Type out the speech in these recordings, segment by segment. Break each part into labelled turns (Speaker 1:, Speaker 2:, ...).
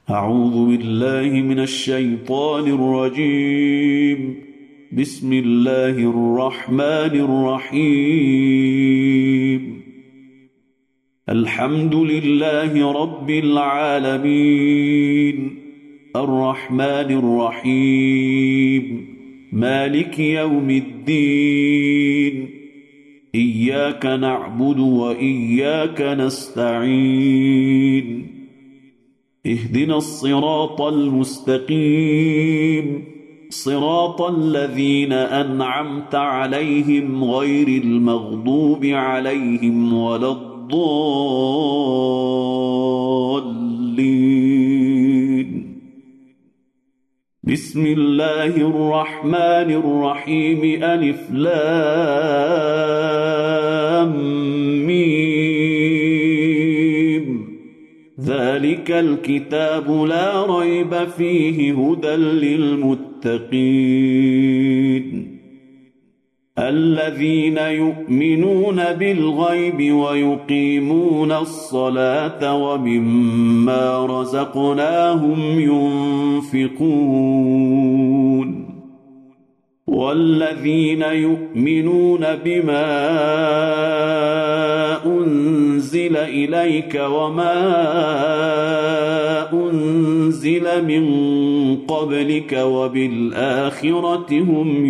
Speaker 1: أعوذ بالله من الشيطان الرجيم. بسم الله الرحمن الرحيم. الحمد لله رب العالمين، الرحمن الرحيم، مالك يوم الدين، إياك نعبد وإياك نستعين، اهدنا الصراط المستقيم، صراط الذين أنعمت عليهم غير المغضوب عليهم ولا الضالين. بسم الله الرحمن الرحيم. ألف لام ميم. ذلك الكتاب لا ريب فيه هدى للمتقين الذين يؤمنون بالغيب ويقيمون الصلاة ومما رزقناهم ينفقون والذين يؤمنون بما أنزل إليك وما أنزل من قبلك وبالآخرة هم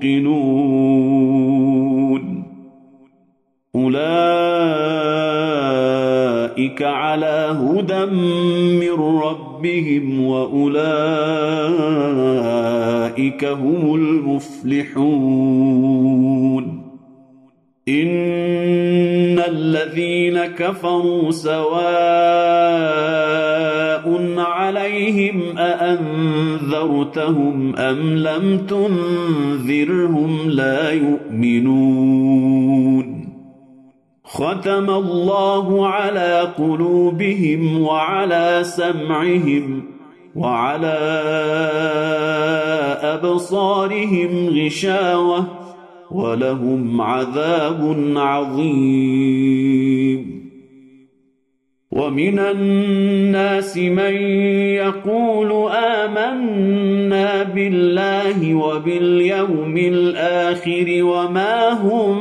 Speaker 1: يوقنون أولئك على هدى من ربهم وأولئك هم المفلحون. إن الذين كفروا سواء عليهم أأنذرتهم أم لم تنذرهم لا يؤمنون. ختم الله على قلوبهم وعلى سمعهم وعلى أبصارهم غشاوة ولهم عذاب عظيم. ومن الناس من يقول آمنا بالله وباليوم الآخر وما هم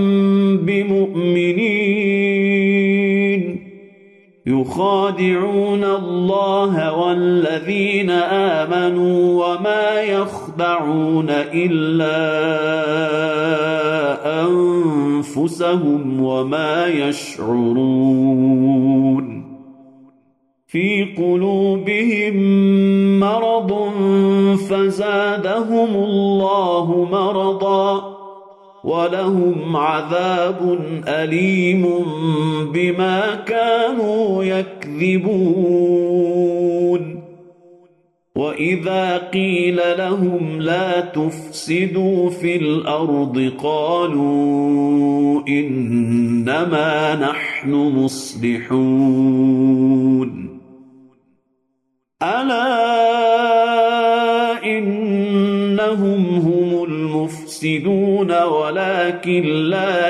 Speaker 1: بمؤمنين يخادعون الله والذين آمنوا وما يخدعون إلا أنفسهم وما يشعرون. في قلوبهم مرض فزادهم الله مرضا ولهم عذاب أليم بما كانوا يكذبون. وإذا قيل لهم لا تفسدوا في الأرض قالوا إنما نحن مصلحون. ألا إنهم هم المفسدون ولكن لا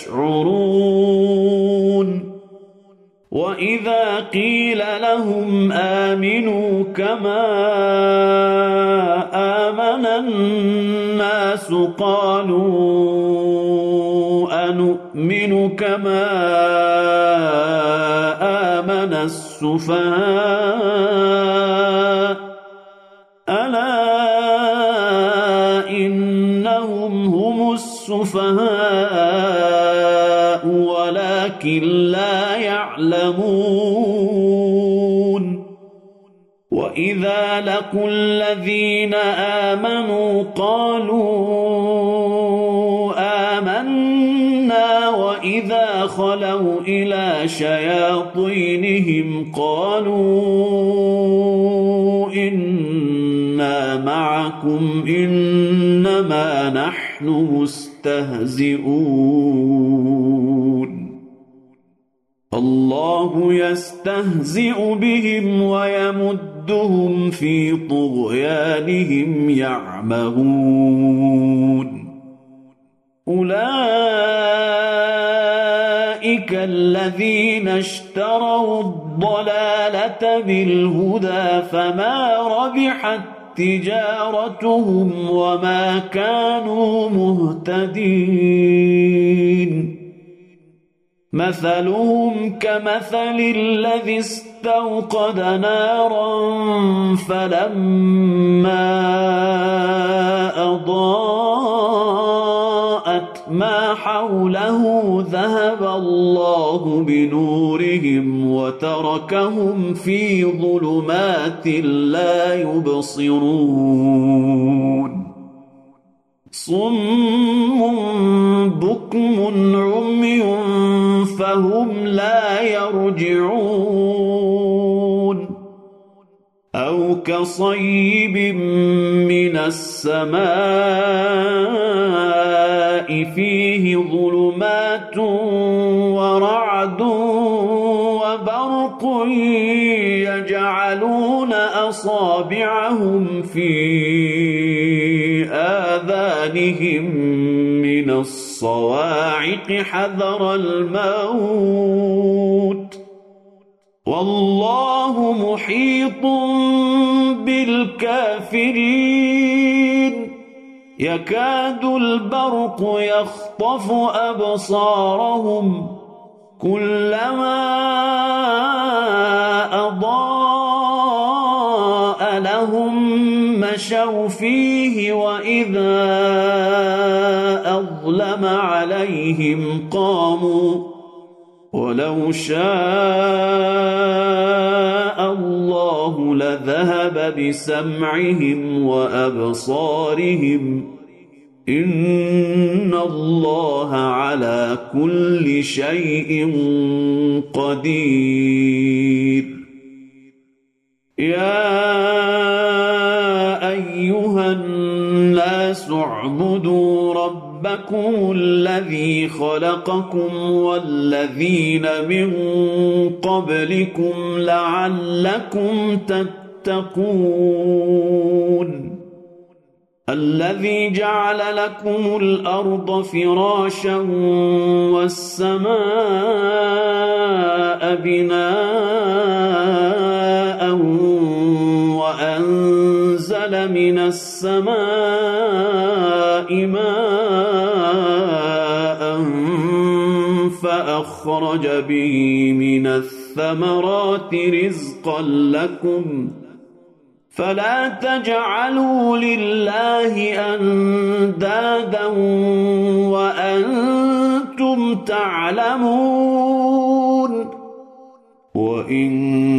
Speaker 1: يشعرون. وإذا قيل لهم آمنوا كما آمن الناس قالوا أنؤمن كما آمن السفهاء. ألا إنهم هم السفهاء ولكن لا يعلمون. وإذا لقوا الذين آمنوا قالوا آمنا وإذا خلوا إلى شياطينهم قالوا إنا معكم إنما نحن مستهزئون. الله يستهزئ بهم ويمدهم في طغيانهم يعمهون. أولئك أولئك الذين اشتروا الضلالة بالهدى فما ربحت تجارتهم وما كانوا مهتدين مثلهم كمثل الذي استوقد نارا فلما أضاءت ما حوله ذهب الله بنورهم وتركهم في ظلمات لا يبصرون صم بكم عمي فهم لا يرجعون أو كصيب من السماء فيه ظلمات ورعد وبرق يجعلون أصابعهم في آذانهم من الصواعق حذر الموت والله محيط بالكافرين يكاد البرق يخطف أبصارهم كلما أضاء لهم مشوا فيه وإذا أظلم عليهم قاموا ولو شاء الله لذهب بسمعهم وأبصارهم إن الله على كل شيء قدير يا أيها الناس اعبدوا ربكم الذي خلقكم والذين من قبلكم لعلكم تتقون الذي جعل لكم الأرض فراشا والسماء بناء وأنزل من السماء ماء فأخرج به من الثمرات رزقا لكم فلا تجعلوا لله أندادا وأنتم تعلمون وإن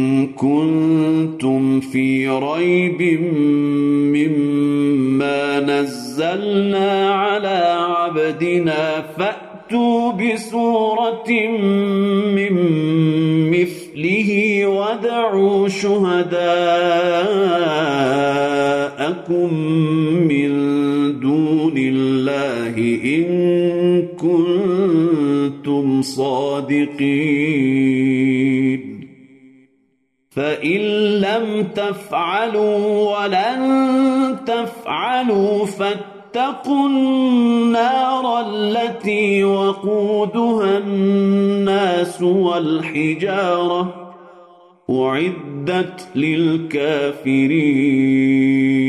Speaker 1: كنتم في ريب مما نزلنا على عبدنا فأتوا بسورة من مثله وادعوا شهداءكم من دون الله إن كنتم صادقين فإن لم تفعلوا ولن تفعلوا فاتقوا النار التي وقودها الناس والحجارة أعدت للكافرين